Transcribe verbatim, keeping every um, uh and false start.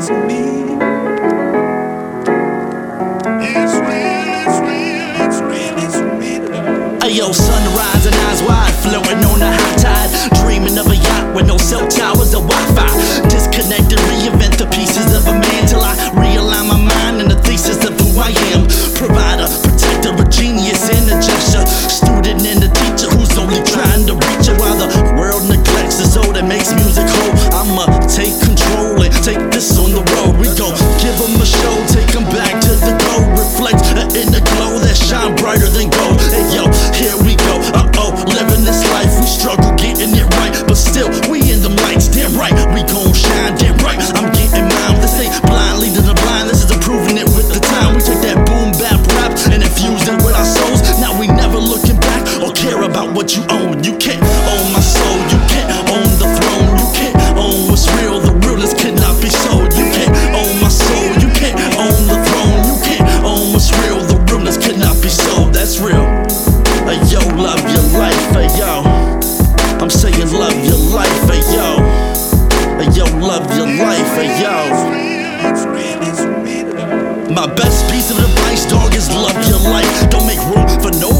it's me. It's real, it's real, it's real, it's real love. Ayo, sunrise and eyes wide, floating on the high tide, dreaming of a yacht with no cell towers or Wi-Fi. Disconnected, reinvent the pieces of a man till I realign my mind and the thesis of who I am. Provider, protector, a genius in a gesture, student and a teacher who's only trying to reach it while the world neglects the soul that makes music whole. I'ma take control and take this on the road. We gon' give them a show, take them back to the gold, reflect in the glow that shine brighter than gold. Hey yo, here we go, uh-oh, living this life, we struggle getting it right, but still, we in them lights, damn right, we gon' shine, damn right, I'm getting mine. This ain't blind leading the blind, this is improving it with the time. We take that boom bap rap and infuse it with our souls. Now we never looking back or care about what you own. You can't own my soul, you can't own the throne, you can't own what's real, the realest cannot be sold. You can't own my soul, you can't own the throne, you can't own what's real, the realest cannot be sold. That's real. Hey yo, love your life, hey yo. I'm saying love your life, hey yo. Hey yo, love your life, hey yo. It's real, it's real love. My best piece of advice, dog, is love your life. Don't make room for no